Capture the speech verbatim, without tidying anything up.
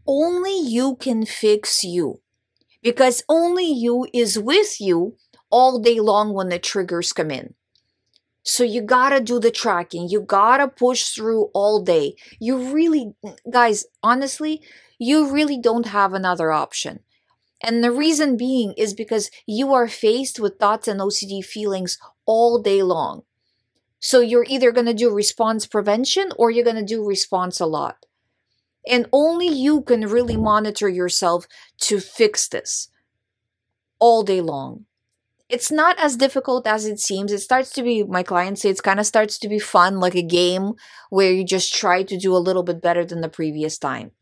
only you can fix you, because only you is with you all day long when the triggers come in. So you gotta do the tracking. You gotta push through all day. You really, guys, honestly, you really don't have another option. And the reason being is because you are faced with thoughts and O C D feelings all day long. So you're either going to do response prevention or you're going to do response a lot. And only you can really monitor yourself to fix this all day long. It's not as difficult as it seems. It starts to be, my clients say, it kind of starts to be fun, like a game where you just try to do a little bit better than the previous time.